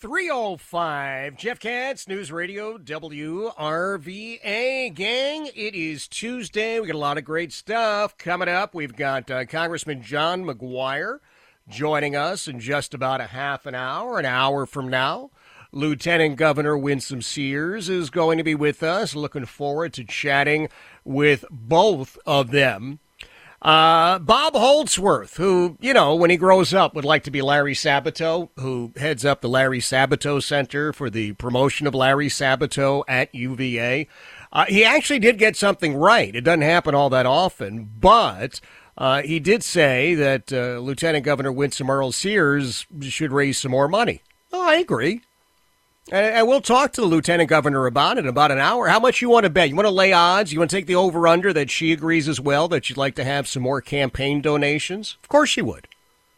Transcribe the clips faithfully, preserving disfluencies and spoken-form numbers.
three oh five, Jeff Katz, News Radio, W R V A. Gang, it is Tuesday. We got a lot of great stuff coming up. We've got uh, Congressman John McGuire joining us in just about a half an hour, an hour from now. Lieutenant Governor Winsome Sears is going to be with us. Looking forward to chatting with both of them. Uh, Bob Holdsworth, who, you know, when he grows up would like to be Larry Sabato, who heads up the Larry Sabato Center for the promotion of Larry Sabato at U V A. Uh, he actually did get something right. It doesn't happen all that often, but uh, he did say that uh, Lieutenant Governor Winsome Earl Sears should raise some more money. Oh, I agree. And, and we'll talk to the Lieutenant Governor about it in about an hour. How much you want to bet? You want to lay odds? You want to take the over-under that she agrees as well, that you'd like to have some more campaign donations? Of course she would.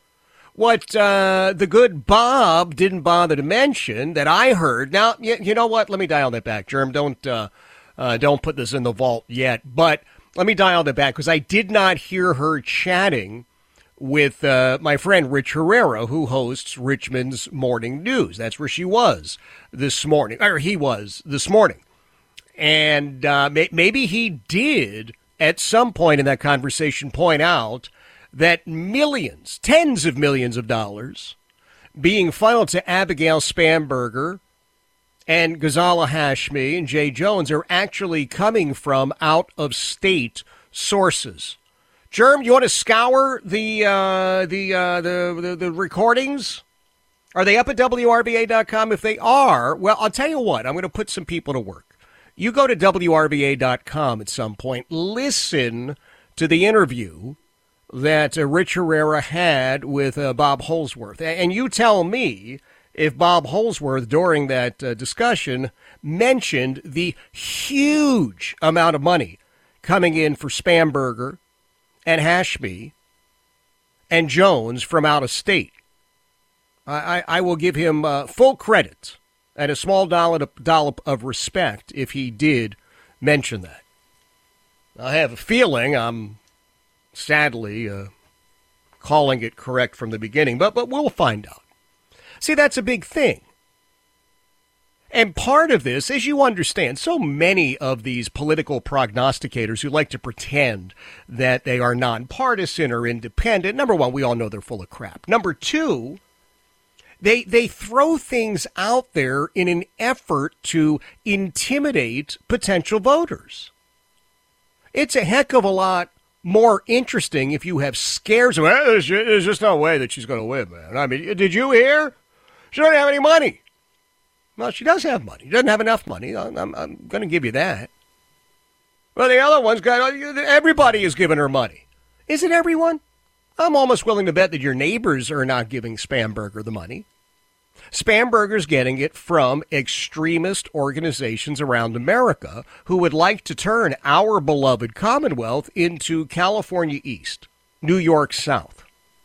What uh, the good Bob didn't bother to mention that I heard. Now, you, you know what? Let me dial that back, Germ. Don't, uh, uh, don't put this in the vault yet. But let me dial that back because I did not hear her chatting with uh, my friend Rich Herrera, who hosts Richmond's Morning News. That's where she was this morning, or he was this morning. And uh, may- maybe he did, at some point in that conversation, point out that millions, tens of millions of dollars being funneled to Abigail Spanberger and Ghazala Hashmi and Jay Jones are actually coming from out-of-state sources. Germ, you want to scour the uh, the, uh, the the the recordings? Are they up at W R V A dot com? If they are, well, I'll tell you what. I'm going to put some people to work. You go to W R V A dot com at some point. Listen to the interview that uh, Rich Herrera had with uh, Bob Holdsworth. And you tell me if Bob Holdsworth, during that uh, discussion, mentioned the huge amount of money coming in for Spanberger and Hashmi and Jones from out of state. I, I, I will give him uh, full credit and a small dollop, dollop of respect if he did mention that. I have a feeling I'm sadly uh, calling it correct from the beginning, but but we'll find out. See, that's a big thing. And part of this, as you understand, so many of these political prognosticators who like to pretend that they are nonpartisan or independent, number one, we all know they're full of crap. Number two, they they throw things out there in an effort to intimidate potential voters. It's a heck of a lot more interesting if you have scares of, well, there's, there's just no way that she's going to win, man. I mean, did you hear? She doesn't have any money. Well, she does have money. She doesn't have enough money. I'm, I'm, I'm going to give you that. Well, the other one's got, everybody is giving her money. Is it everyone? I'm almost willing to bet that your neighbors are not giving Spanberger the money. Spanberger's getting it from extremist organizations around America who would like to turn our beloved Commonwealth into California East, New York South.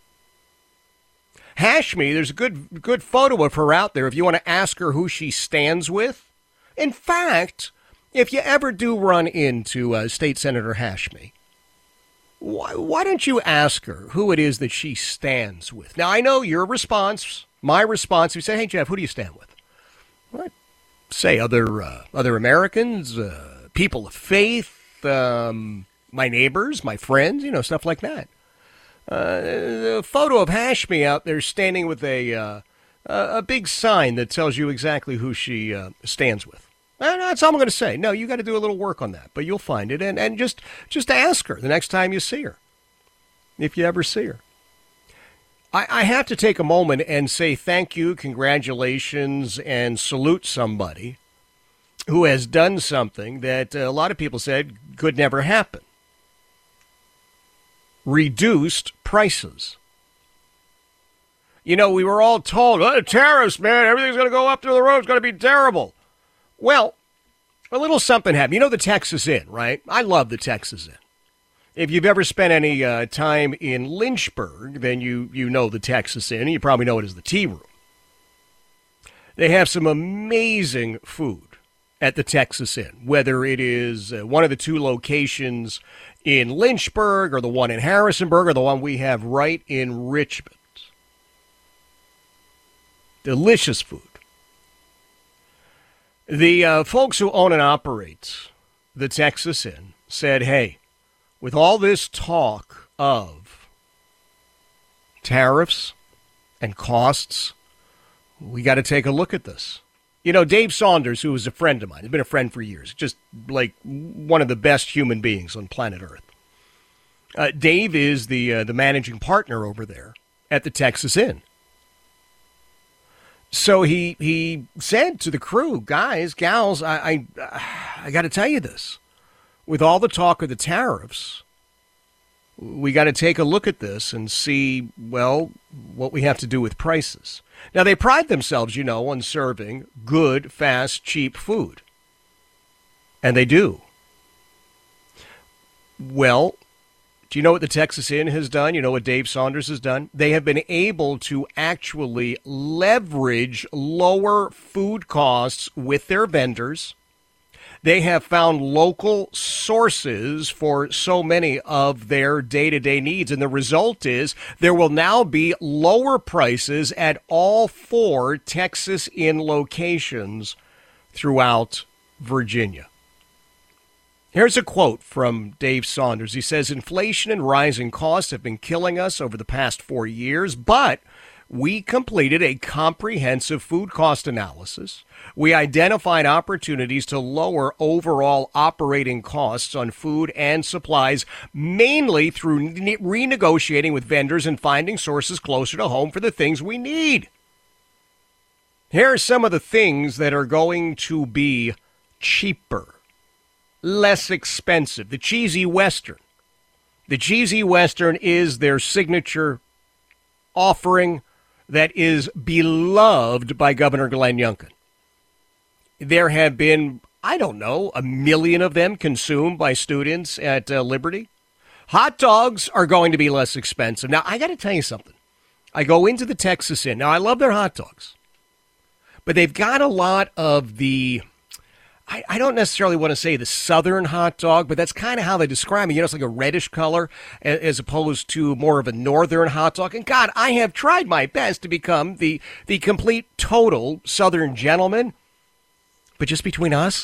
Hashmi, there's a good good photo of her out there if you want to ask her who she stands with. In fact, if you ever do run into uh, State Senator Hashmi, why, why don't you ask her who it is that she stands with? Now, I know your response, my response, you say, hey, Jeff, who do you stand with? What? Say other, uh, other Americans, uh, people of faith, um, my neighbors, my friends, you know, stuff like that. Uh, a photo of Hashmi out there standing with a uh, a big sign that tells you exactly who she uh, stands with. And that's all I'm going to say. No, you got to do a little work on that, but you'll find it. And, and just, just ask her the next time you see her, if you ever see her. I, I have to take a moment and say thank you, congratulations, and salute somebody who has done something that a lot of people said could never happen. Reduced prices. You know, we were all told, oh, tariffs, man, everything's going to go up to the road. It's going to be terrible. Well, a little something happened. You know the Texas Inn, right? I love the Texas Inn. If you've ever spent any uh, time in Lynchburg, then you, you know the Texas Inn. You probably know it as the Tea Room. They have some amazing food at the Texas Inn, whether it is uh, one of the two locations in Lynchburg or the one in Harrisonburg or the one we have right in Richmond. Delicious food. The uh, folks who own and operate the Texas Inn said, hey, with all this talk of tariffs and costs, we got to take a look at this. You know, Dave Saunders, who is a friend of mine, has been a friend for years, just like one of the best human beings on planet Earth. Uh, Dave is the uh, the managing partner over there at the Texas Inn. So he he said to the crew, guys, gals, I I, I got to tell you this. With all the talk of the tariffs, we got to take a look at this and see, well, what we have to do with prices. Now, they pride themselves, you know, on serving good, fast, cheap food. And they do. Well, do you know what the Texas Inn has done? You know what Dave Saunders has done? They have been able to actually leverage lower food costs with their vendors. They have found local sources for so many of their day-to-day needs. And the result is there will now be lower prices at all four Texas Inn locations throughout Virginia. Here's a quote from Dave Saunders. He says, inflation and rising costs have been killing us over the past four years, but we completed a comprehensive food cost analysis. We identified opportunities to lower overall operating costs on food and supplies, mainly through ne- renegotiating with vendors and finding sources closer to home for the things we need. Here are some of the things that are going to be cheaper, less expensive. The Cheesy Western. The Cheesy Western is their signature offering that is beloved by Governor Glenn Youngkin. There have been, I don't know, a million of them consumed by students at uh, Liberty. Hot dogs are going to be less expensive. Now, I got to tell you something. I go into the Texas Inn. Now, I love their hot dogs, but they've got a lot of the, I, I don't necessarily want to say the southern hot dog, but that's kind of how they describe it. You know, it's like a reddish color as opposed to more of a northern hot dog. And God, I have tried my best to become the, the complete total southern gentleman. But just between us,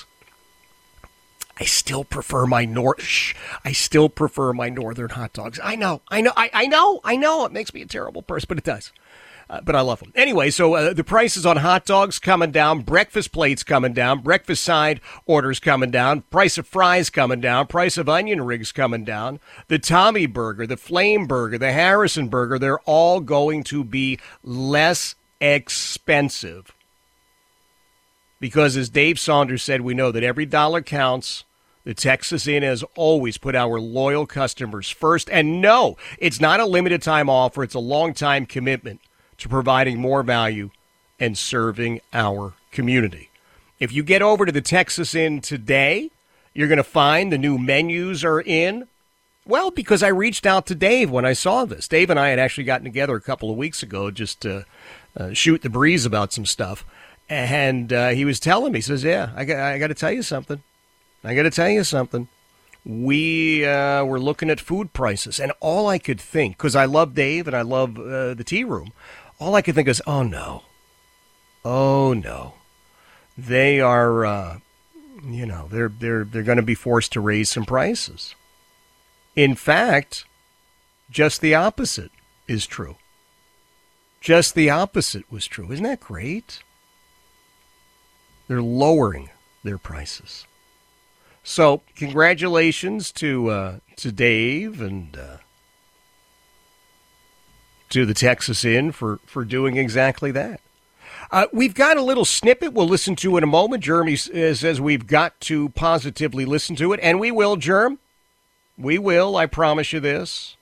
I still prefer my north. Shh, I still prefer my northern hot dogs. I know, I know, I, I know, I know. It makes me a terrible person, but it does. Uh, but I love them. Anyway, so uh, the prices on hot dogs coming down, breakfast plates coming down, breakfast side orders coming down, price of fries coming down, price of onion rings coming down, the Tommy Burger, the Flame Burger, the Harrison Burger, they're all going to be less expensive. Because as Dave Saunders said, we know that every dollar counts. The Texas Inn has always put our loyal customers first. And no, it's not a limited time offer. It's a long time commitment to providing more value and serving our community. If you get over to the Texas Inn today, you're going to find the new menus are in. Well, because I reached out to Dave when I saw this. Dave and I had actually gotten together a couple of weeks ago just to uh, shoot the breeze about some stuff. And uh, he was telling me, he says, yeah, I got, I got to tell you something. I got to tell you something. We uh, were looking at food prices, and all I could think, because I love Dave and I love uh, the tea room, all I could think is, oh, no. Oh, no. They are, uh, you know, they're, they're, they're going to be forced to raise some prices. In fact, just the opposite is true. Just the opposite was true. Isn't that great? They're lowering their prices. So, congratulations to uh, to Dave and uh, to the Texas Inn for, for doing exactly that. Uh, we've got a little snippet we'll listen to in a moment. Jeremy says we've got to positively listen to it, and we will, Jerm. We will, I promise you this.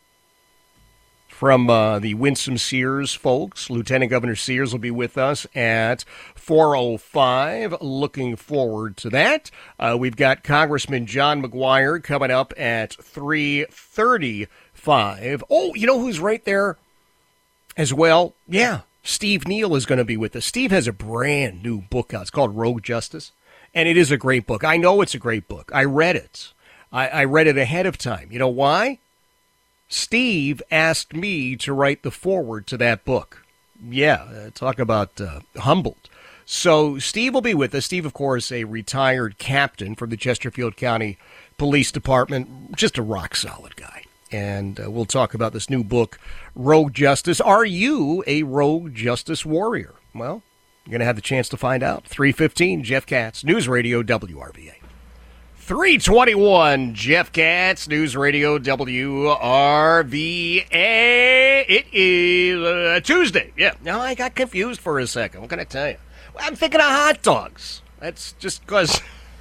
From uh, the Winsome Sears folks. Lieutenant Governor Sears will be with us at four oh five. Looking forward to that. Uh, we've got Congressman John McGuire coming up at three thirty-five. Oh, you know who's right there as well? Yeah, Steve Neal is going to be with us. Steve has a brand new book out. It's called Rogue Justice, and it is a great book. I know it's a great book. I read it. I, I read it ahead of time. You know why? Steve asked me to write the foreword to that book. Yeah, uh, talk about uh, humbled. So Steve will be with us. Steve, of course, a retired captain from the Chesterfield County Police Department, just a rock solid guy. And uh, we'll talk about this new book, Rogue Justice. Are you a Rogue Justice warrior? Well, you're going to have the chance to find out. three fifteen, Jeff Katz, News Radio W R V A. three twenty-one, Jeff Katz, News Radio W R V A. It is uh, Tuesday. Yeah, no, I got confused for a second. What can I tell you? Well, I'm thinking of hot dogs. That's just because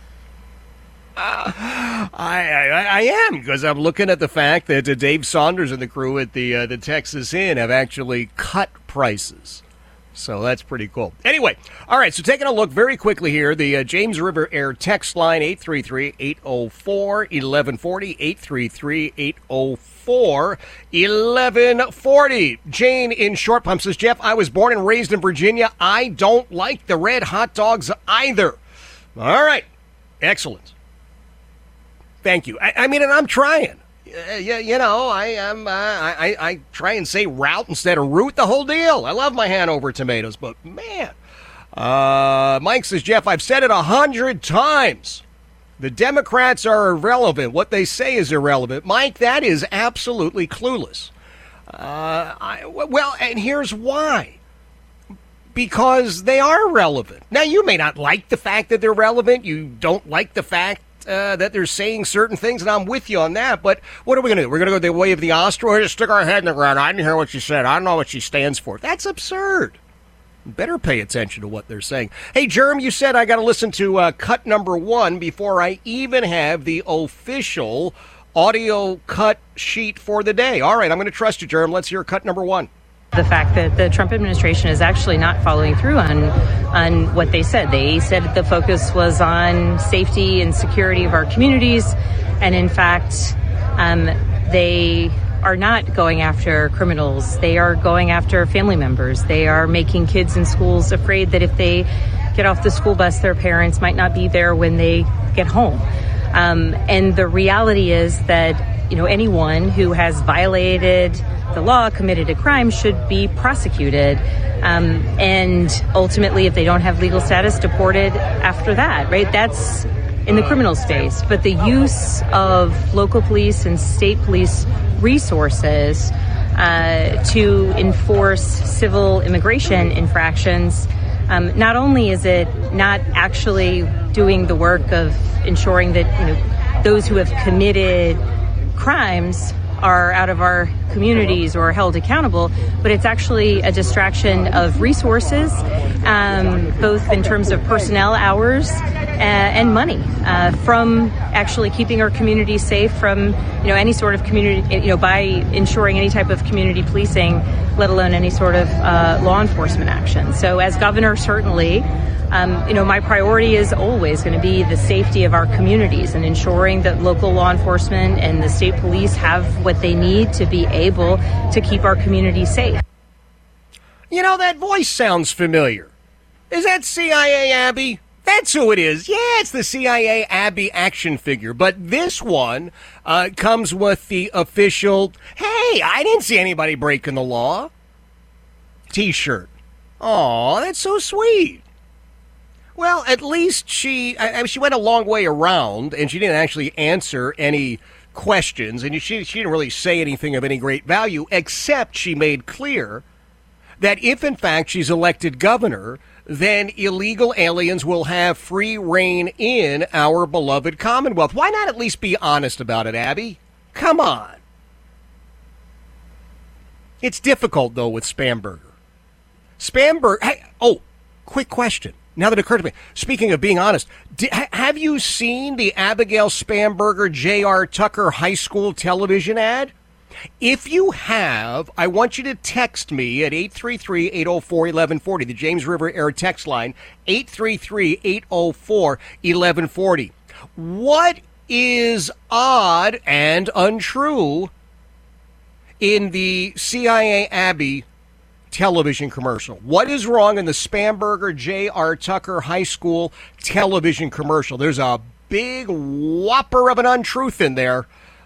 uh, I, I I am, because I'm looking at the fact that uh, Dave Saunders and the crew at the uh, the Texas Inn have actually cut prices. So that's pretty cool. Anyway, all right, so taking a look very quickly here, the uh, James River Air text line, eight three three, eight oh four, eleven forty, eight three three, eight oh four, eleven forty. Jane in Short Pump says, Jeff, I was born and raised in Virginia. I don't like the red hot dogs either. All right, excellent. Thank you. I, I mean, and I'm trying. Uh, you, you know, I am. Uh, I, I try and say route instead of root, the whole deal. I love my Hanover tomatoes, but man, uh, Mike says, Jeff, I've said it a hundred times. The Democrats are irrelevant. What they say is irrelevant. Mike, that is absolutely clueless. Uh, I, well, and here's why. Because they are relevant. Now, you may not like the fact that they're relevant. You don't like the fact Uh, that they're saying certain things, and I'm with you on that, but what are we going to do? We're going to go the way of the ostrich, just stick our head in the ground. I didn't hear what she said. I don't know what she stands for. That's absurd. Better pay attention to what they're saying. Hey, Germ, you said I got to listen to uh, cut number one before I even have the official audio cut sheet for the day. All right, I'm going to trust you, Germ. Let's hear cut number one. The fact that the Trump administration is actually not following through on on what they said. They said the focus was on safety and security of our communities, and in fact, um, they are not going after criminals. They are going after family members. They are making kids in schools afraid that if they get off the school bus, their parents might not be there when they get home. Um, and the reality is that, you know, anyone who has violated the law, committed a crime, should be prosecuted. Um, and ultimately, if they don't have legal status, deported after that, right? That's in the criminal space. But the use of local police and state police resources uh, to enforce civil immigration infractions, um, not only is it not actually doing the work of ensuring that, you know, those who have committed crimes are out of our communities or held accountable, but it's actually a distraction of resources, um, both in terms of personnel hours uh, and money uh, from actually keeping our community safe from, you know, any sort of community, you know, by ensuring any type of community policing, let alone any sort of uh, law enforcement action. So as governor, certainly, Um, you know, my priority is always going to be the safety of our communities and ensuring that local law enforcement and the state police have what they need to be able to keep our communities safe. You know, that voice sounds familiar. Is that C I A Abby? That's who it is. Yeah, it's the C I A Abby action figure. But this one uh, comes with the official, hey, I didn't see anybody breaking the law T-shirt. Aw, that's so sweet. Well, at least she I, she went a long way around, and she didn't actually answer any questions, and she, she didn't really say anything of any great value, except she made clear that if, in fact, she's elected governor, then illegal aliens will have free reign in our beloved Commonwealth. Why not at least be honest about it, Abby? Come on. It's difficult, though, with Spamberger. Spamberger, hey, oh, quick question. Now that it occurred to me, speaking of being honest, did, ha, have you seen the Abigail Spamberger J R Tucker High School television ad? If you have, I want you to text me at eight three three, eight oh four, eleven forty, the James River Air text line, eight three three, eight oh four, eleven forty. What is odd and untrue in the C I A Abby television commercial? What is wrong in the Spamberger J R Tucker High School television commercial? There's a big whopper of an untruth in there.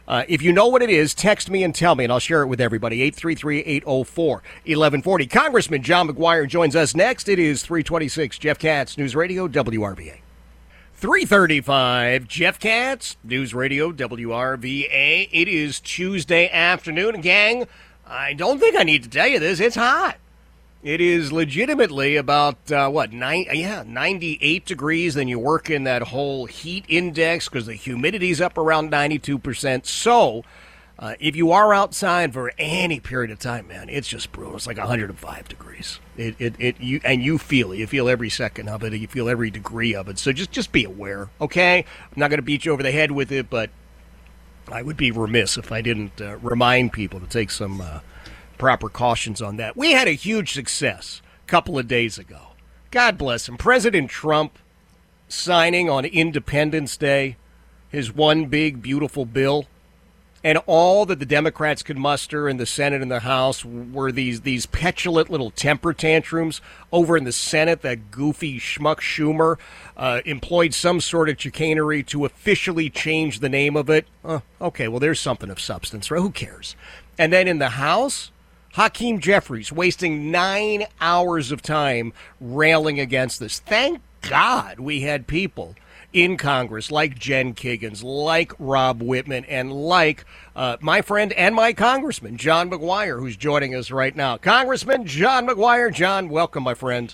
Uh, if you know what it is, text me and tell me, and I'll share it with everybody. eight three three, eight oh four, eleven forty. Congressman John McGuire joins us next. It is three twenty-six. Jeff Katz, News Radio, W R V A. three thirty-five, Jeff Katz, News Radio, W R V A. It is Tuesday afternoon. Gang, I don't think I need to tell you this. It's hot. It is legitimately about, uh, what, nine, yeah, ninety-eight degrees. Then you work in that whole heat index because the humidity's up around ninety-two percent. So uh, if you are outside for any period of time, man, it's just brutal. It's like one hundred five degrees. It, it, it, you, and you feel it. You feel every second of it. You feel every degree of it. So just, just be aware, okay? I'm not going to beat you over the head with it, but I would be remiss if I didn't uh, remind people to take some uh, proper cautions on that. We had a huge success a couple of days ago. God bless him. President Trump signing on Independence Day his one big, beautiful bill. And all that the Democrats could muster in the Senate and the House were these these petulant little temper tantrums. Over in the Senate, that goofy schmuck Schumer uh, employed some sort of chicanery to officially change the name of it. Uh, okay, well, there's something of substance, right? Who cares? And then in the House, Hakeem Jeffries wasting nine hours of time railing against this. Thank God we had people in Congress like Jen Kiggans, like Rob Whitman, and like uh, my friend and my congressman, John McGuire, who's joining us right now. Congressman John McGuire. John, welcome, my friend.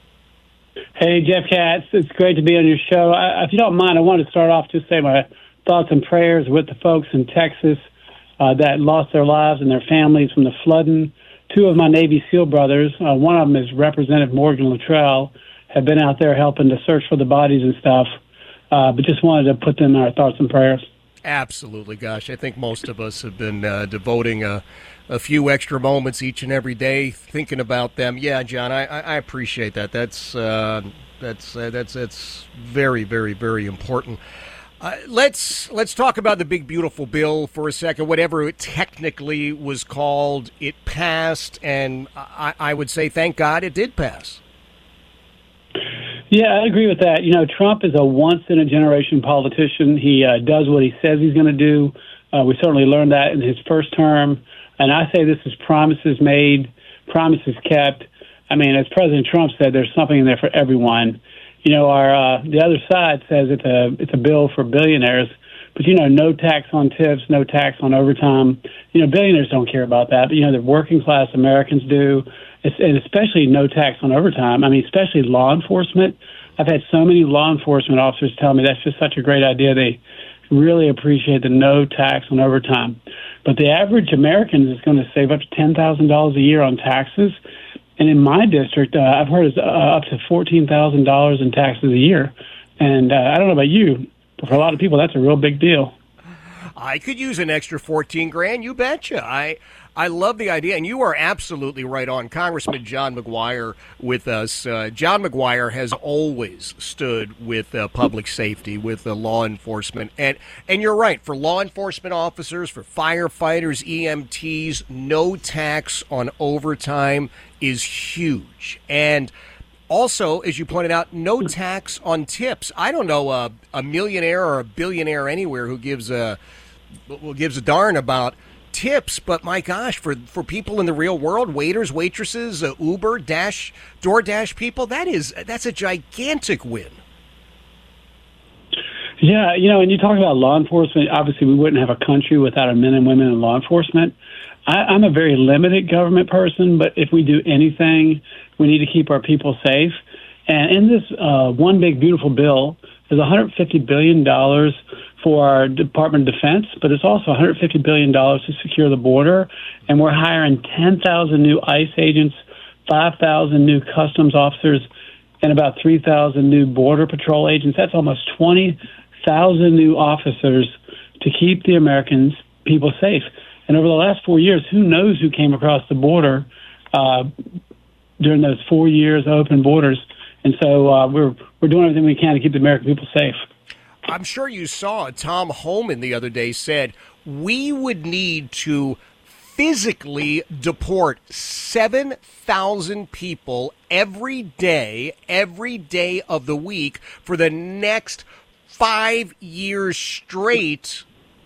Hey, Jeff Katz. It's great to be on your show. I, if you don't mind, I want to start off just say my thoughts and prayers with the folks in Texas uh, that lost their lives and their families from the flooding. Two of my Navy SEAL brothers, uh, one of them is Representative Morgan Luttrell, have been out there helping to search for the bodies and stuff. Uh, but just wanted to put them in our thoughts and prayers. Absolutely, gosh. I think most of us have been uh, devoting a, a few extra moments each and every day thinking about them. Yeah, John, I, I appreciate that. That's uh, that's uh, that's that's very, very, very important. Uh, let's let's talk about the big beautiful bill for a second. Whatever it technically was called, it passed, and I, I would say thank God it did pass. Yeah, I agree with that. You know, Trump is a once-in-a-generation politician. He uh, does what he says he's going to do. Uh, we certainly learned that in his first term. And I say this is promises made, promises kept. I mean, as President Trump said, there's something in there for everyone. You know, our uh, the other side says it's a it's a bill for billionaires, but you know, no tax on tips, no tax on overtime. You know, billionaires don't care about that, but you know, the working class Americans do, and especially no tax on overtime. I mean, especially law enforcement. I've had so many law enforcement officers tell me that's just such a great idea. They really appreciate the no tax on overtime. But the average American is going to save up to ten thousand dollars a year on taxes. And in my district, uh, I've heard it's uh, up to fourteen thousand dollars in taxes a year. And uh, I don't know about you, but for a lot of people, that's a real big deal. I could use an extra fourteen grand. You betcha. I I love the idea, and you are absolutely right on. Congressman John McGuire with us. Uh, John McGuire has always stood with uh, public safety, with uh, law enforcement, and and you're right. For law enforcement officers, for firefighters, E M Ts, no tax on overtime is huge, and also, as you pointed out, no tax on tips. I don't know a, a millionaire or a billionaire anywhere who gives a who gives a darn about tips, but my gosh, for for people in the real world, waiters, waitresses, uh, Uber, Dash, DoorDash people, that is that's a gigantic win. Yeah, you know, and you talk about law enforcement. Obviously, we wouldn't have a country without our men and women in law enforcement. I, I'm a very limited government person, but if we do anything, we need to keep our people safe. And in this uh, one big beautiful bill, there's one hundred fifty billion dollars for our Department of Defense, but it's also one hundred fifty billion dollars to secure the border. And we're hiring ten thousand new ICE agents, five thousand new customs officers, and about three thousand new Border Patrol agents. That's almost twenty thousand new officers to keep the Americans people safe. And over the last four years, who knows who came across the border uh, during those four years of open borders. And so uh, we're we're doing everything we can to keep the American people safe. I'm sure you saw Tom Homan the other day said we would need to physically deport seven thousand people every day, every day of the week for the next five years straight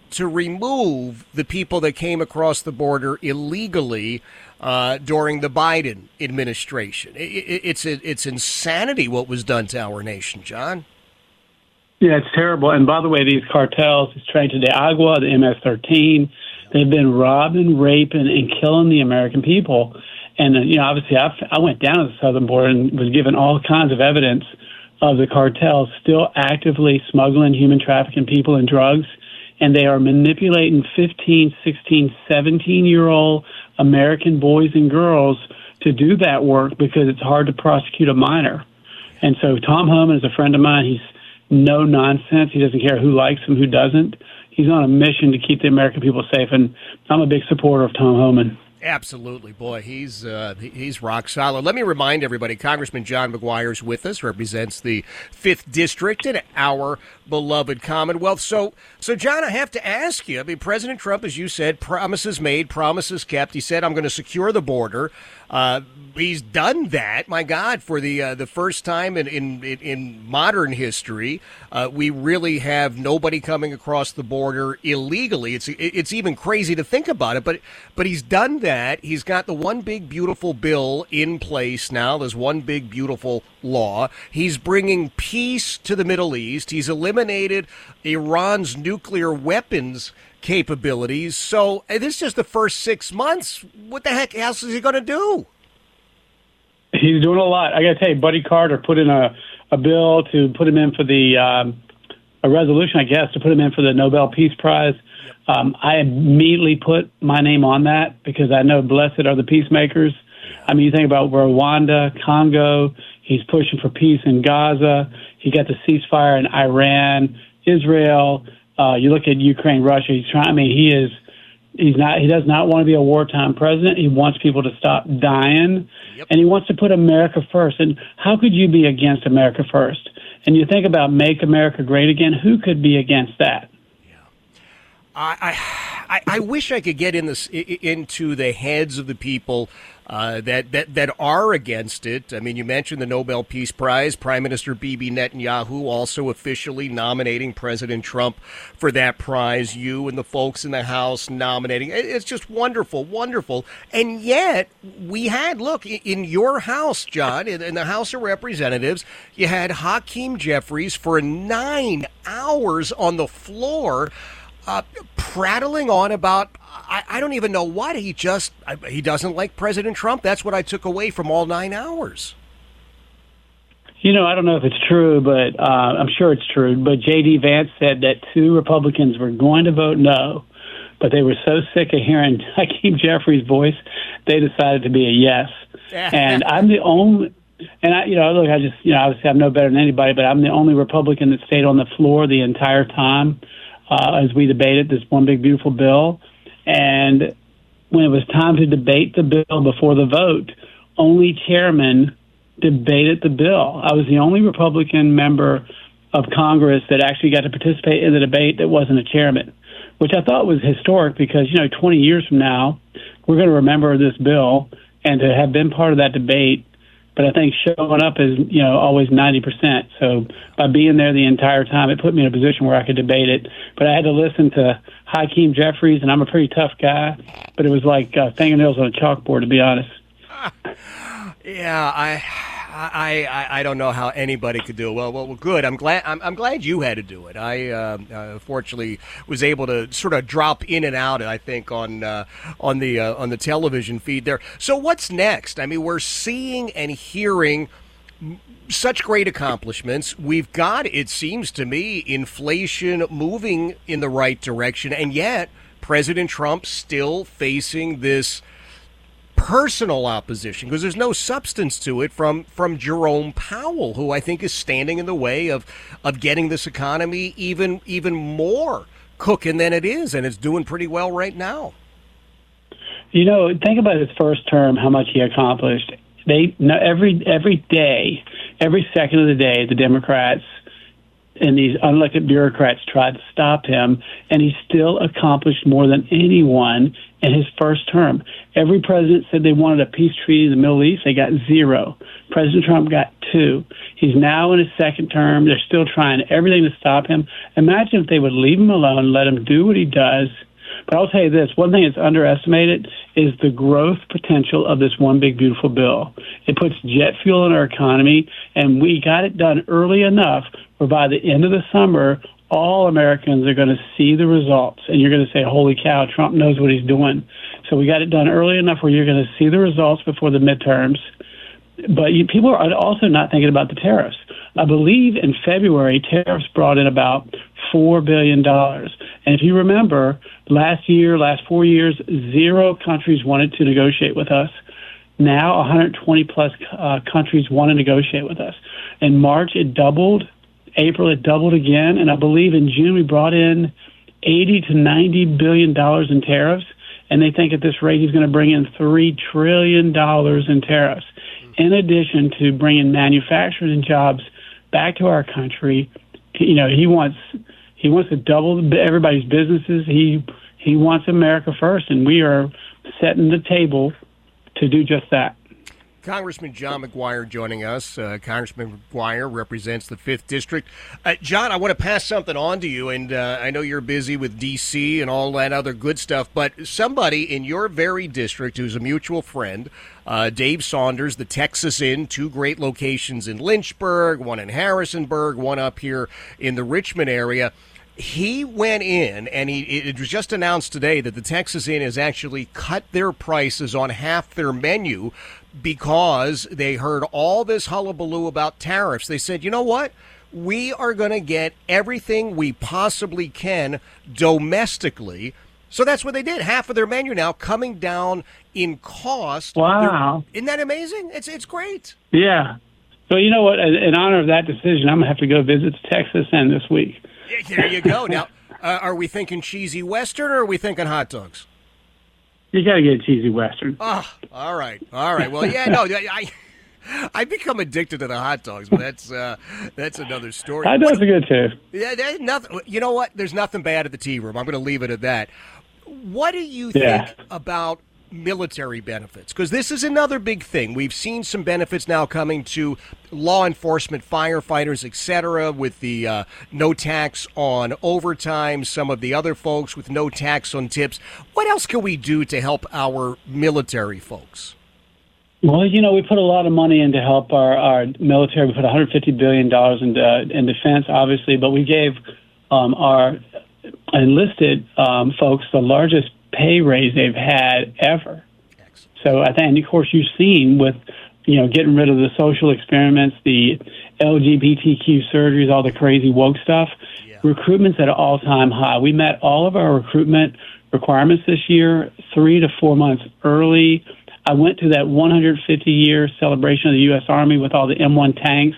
to remove the people that came across the border illegally uh, during the Biden administration. It, it, it's it's insanity what was done to our nation, John. Yeah, it's terrible. And by the way, these cartels, it's Tren de Agua, the M S thirteen, they've been robbing, raping, and killing the American people. And, uh, you know, obviously I, I went down to the southern border and was given all kinds of evidence of the cartels still actively smuggling human trafficking people and drugs. And they are manipulating fifteen, sixteen, seventeen-year-old American boys and girls to do that work because it's hard to prosecute a minor. And so Tom Homan is a friend of mine. He's no nonsense. He doesn't care who likes him, who doesn't. He's on a mission to keep the American people safe, and I'm a big supporter of Tom Homan. Absolutely. Boy, he's uh, he's rock solid. Let me remind everybody, Congressman John McGuire is with us, represents the fifth District in our beloved Commonwealth. So, so John, I have to ask you, I mean, President Trump, as you said, promises made, promises kept. He said, I'm going to secure the border. Uh, he's done that, my God, for the uh, the first time in, in, in modern history. Uh, we really have nobody coming across the border illegally. It's it's even crazy to think about it, but but he's done that. He's got the one big beautiful bill in place now. There's one big beautiful law. He's bringing peace to the Middle East. He's eliminated Iran's nuclear weapons capabilities. So this is just the first six months. What the heck else is he going to do? He's doing a lot. I got to tell you, Buddy Carter put in a, a bill to put him in for the um, a resolution, I guess, to put him in for the Nobel Peace Prize. Um, I immediately put my name on that because I know blessed are the peacemakers. I mean, you think about Rwanda, Congo. He's pushing for peace in Gaza. He got the ceasefire in Iran, Israel. Uh, you look at Ukraine, Russia. He's trying. I mean, he is. He's not. He does not want to be a wartime president. He wants people to stop dying, yep. And he wants to put America first. And how could you be against America first? And you think about Make America Great Again. Who could be against that? Yeah, I, I, I wish I could get in this into the heads of the people Uh, that, that that are against it. I mean, you mentioned the Nobel Peace Prize. Prime Minister Bibi Netanyahu also officially nominating President Trump for that prize. You and the folks in the House nominating. It's just wonderful, wonderful. And yet, we had, look, in your House, John, in the House of Representatives, you had Hakeem Jeffries for nine hours on the floor Uh, prattling on about, I, I don't even know what. He just, I, he doesn't like President Trump. That's what I took away from all nine hours. You know, I don't know if it's true, but uh, I'm sure it's true. But J D. Vance said that two Republicans were going to vote no, but they were so sick of hearing Hakeem Jeffries' voice, they decided to be a yes. And I'm the only... And I, you know, look, I just, you know, obviously I'm no better than anybody, but I'm the only Republican that stayed on the floor the entire time. Uh, as we debated this one big beautiful bill. And when it was time to debate the bill before the vote, only chairman debated the bill. I was the only Republican member of Congress that actually got to participate in the debate that wasn't a chairman, which I thought was historic because, you know, twenty years from now, we're going to remember this bill and to have been part of that debate. But I think showing up is, you know, always ninety percent. So by being there the entire time, it put me in a position where I could debate it. But I had to listen to Hakeem Jeffries, and I'm a pretty tough guy. But it was like uh, fingernails on a chalkboard, to be honest. Yeah, I, I, I, I don't know how anybody could do it. Well, well, well good. I'm glad. I'm, I'm glad you had to do it. I, uh, uh, fortunately, was able to sort of drop in and out. I think on uh, on the uh, on the television feed there. So what's next? I mean, we're seeing and hearing such great accomplishments. We've got, it seems to me, inflation moving in the right direction, and yet President Trump still facing this personal opposition because there's no substance to it from from Jerome Powell, who I think is standing in the way of of getting this economy even even more cooking than it is, and it's doing pretty well right now. You know, think about his first term, how much he accomplished. They every every day, every second of the day, the Democrats and these unelected bureaucrats tried to stop him, and he still accomplished more than anyone in his first term. Every president said they wanted a peace treaty in the Middle East. They got zero. President Trump got two. He's now in his second term. They're still trying everything to stop him. Imagine if they would leave him alone, let him do what he does. But I'll tell you this, one thing that's underestimated is the growth potential of this one big, beautiful bill. It puts jet fuel in our economy, and we got it done early enough where by the end of the summer, all Americans are going to see the results, and you're going to say, holy cow, Trump knows what he's doing. So we got it done early enough where you're going to see the results before the midterms. But you, people are also not thinking about the tariffs. I believe in February, tariffs brought in about four billion dollars. And if you remember, last year, last four years, zero countries wanted to negotiate with us. Now one hundred twenty plus uh, countries want to negotiate with us. In March, it doubled. April, it doubled again. And I believe in June, we brought in eighty to ninety billion dollars in tariffs. And they think at this rate, he's going to bring in three trillion dollars in tariffs, in addition to bringing manufacturing and jobs back to our country. You know, he wants he wants to double everybody's businesses. He he wants America first, and we are setting the table to do just that. Congressman John McGuire joining us. Uh, Congressman McGuire represents the fifth District. Uh, John, I want to pass something on to you, and uh, I know you're busy with D C and all that other good stuff, but somebody in your very district who's a mutual friend, uh, Dave Saunders, the Texas Inn, two great locations in Lynchburg, one in Harrisonburg, one up here in the Richmond area. He went in, and he it was just announced today that the Texas Inn has actually cut their prices on half their menu because they heard all this hullabaloo about tariffs. They said, you know what? We are going to get everything we possibly can domestically. So that's what they did. Half of their menu now coming down in cost. Wow. They're, isn't that amazing? It's it's great. Yeah. So you know what? In honor of that decision, I'm going to have to go visit the Texas Inn this week. Yeah, there you go. Now, uh, are we thinking cheesy Western or are we thinking hot dogs? You got to get a cheesy Western. Oh, all right. All right. Well, yeah, no, I I become addicted to the hot dogs, but that's uh, that's another story. Hot dogs are good, too. Yeah, there's nothing. You know what? There's nothing bad at the tea room. I'm going to leave it at that. What do you Yeah. think about military benefits? Because this is another big thing. We've seen some benefits now coming to law enforcement, firefighters, et cetera, with the uh, no tax on overtime, some of the other folks with no tax on tips. What else can we do to help our military folks? Well, you know, we put a lot of money in to help our, our military. We put one hundred fifty billion dollars in, uh, in defense, obviously, but we gave um, our enlisted um, folks the largest pay raise they've had ever. Excellent. So I think, and of course, you've seen with, you know, getting rid of the social experiments, the L G B T Q surgeries, all the crazy woke stuff, yeah. Recruitment's at an all-time high. We met all of our recruitment requirements this year, three to four months early. I went to that one hundred fifty year celebration of the U S Army with all the M one tanks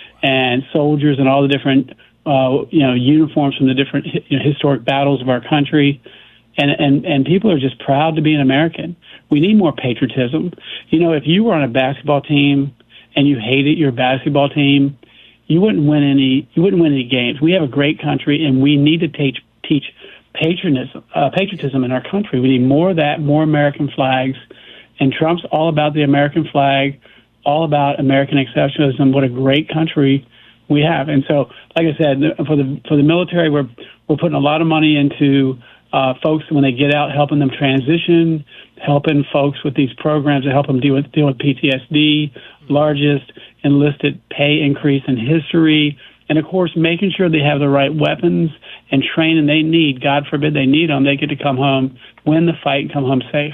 and soldiers and all the different, uh, you know, uniforms from the different you know, historic battles of our country. And, and, and people are just proud to be an American. We need more patriotism. You know, if you were on a basketball team and you hated your basketball team, you wouldn't win any, you wouldn't win any games. We have a great country, and we need to teach, teach patriotism, uh, patriotism in our country. We need more of that, more American flags. And Trump's all about the American flag, all about American exceptionalism. What a great country we have. And so, like I said, for the, for the military, we're, we're putting a lot of money into Uh, folks, when they get out, helping them transition, helping folks with these programs to help them deal with, deal with P T S D, largest enlisted pay increase in history, and, of course, making sure they have the right weapons and training they need. God forbid they need them. They get to come home, win the fight, and come home safe.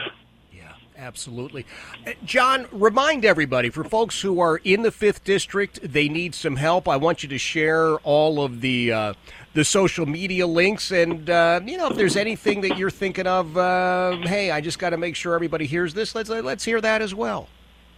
Absolutely. Uh, John, remind everybody, for folks who are in the fifth District, they need some help. I want you to share all of the uh, the social media links. And, uh, you know, if there's anything that you're thinking of, uh, hey, I just got to make sure everybody hears this, let's let's hear that as well.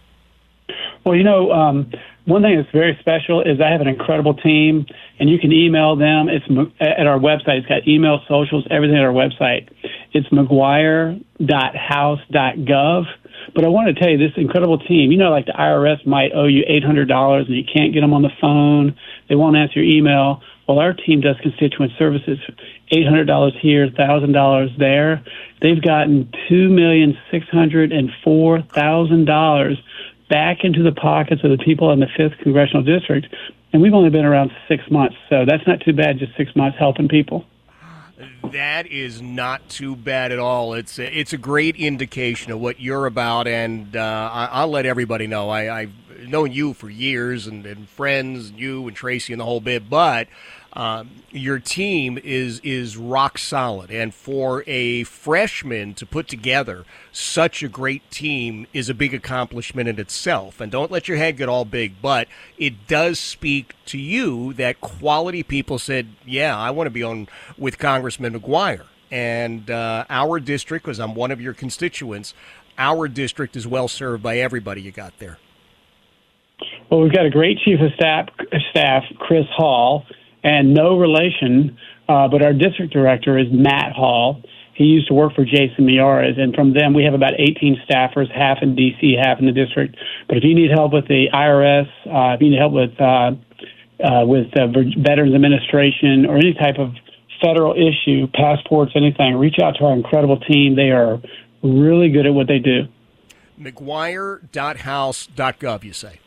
Well, you know, um, one thing that's very special is I have an incredible team, and you can email them. It's at our website. It's got email, socials, everything at our website. It's mcguire dot house dot gov. But I want to tell you, this incredible team, you know, like the I R S might owe you eight hundred dollars and you can't get them on the phone. They won't answer your email. Well, our team does constituent services, eight hundred dollars here, one thousand dollars there. They've gotten two million six hundred four thousand dollars back into the pockets of the people in the fifth Congressional District, and we've only been around six months, so that's not too bad, just six months helping people. That is not too bad at all. It's a, it's a great indication of what you're about, and uh, I, I'll let everybody know. I, I've known you for years, and, and friends, and you and Tracy and the whole bit, but um, your team is is rock solid, and for a freshman to put together such a great team is a big accomplishment in itself. And don't let your head get all big, but it does speak to you that quality people said, yeah, I want to be on with Congressman McGuire. And uh, our district, because I'm one of your constituents, our district is well served by everybody you got there. Well, we've got a great chief of staff, staff Chris Hall, and no relation, uh, but our district director is Matt Hall. He used to work for Jason Miyares, and from them we have about eighteen staffers, half in D C, half in the district. But if you need help with the I R S, uh, if you need help with uh, uh, with uh, Veterans Administration or any type of federal issue, passports, anything, reach out to our incredible team. They are really good at what they do. McGuire dot house dot gov, you say?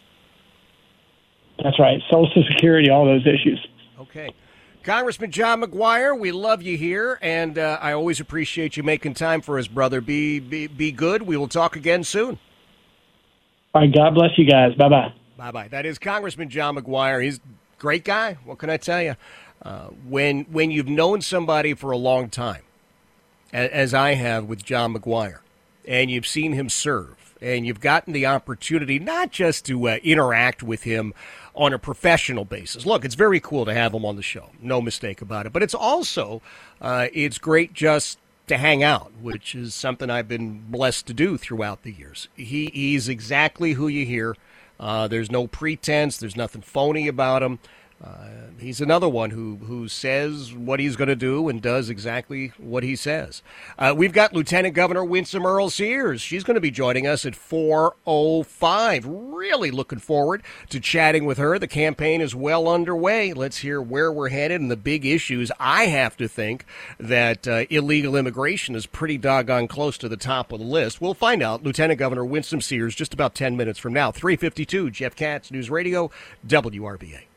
That's right. Social Security, all those issues. Okay. Congressman John McGuire, we love you here, and uh, I always appreciate you making time for us, brother. Be, be be good. We will talk again soon. All right. God bless you guys. Bye-bye. Bye-bye. That is Congressman John McGuire. He's a great guy. What can I tell you? Uh, when, when you've known somebody for a long time, as I have with John McGuire, and you've seen him serve, and you've gotten the opportunity not just to uh, interact with him on a professional basis. Look, it's very cool to have him on the show, no mistake about it. But it's also, uh, it's great just to hang out, which is something I've been blessed to do throughout the years. He, he's exactly who you hear. Uh, there's no pretense. There's nothing phony about him. Uh, he's another one who, who says what he's going to do and does exactly what he says. Uh, we've got Lieutenant Governor Winsome Earle-Sears. She's going to be joining us at four oh five. Really looking forward to chatting with her. The campaign is well underway. Let's hear where we're headed and the big issues. I have to think that uh, illegal immigration is pretty doggone close to the top of the list. We'll find out. Lieutenant Governor Winsome Sears just about ten minutes from now. three fifty-two, Jeff Katz, News Radio, W R V A.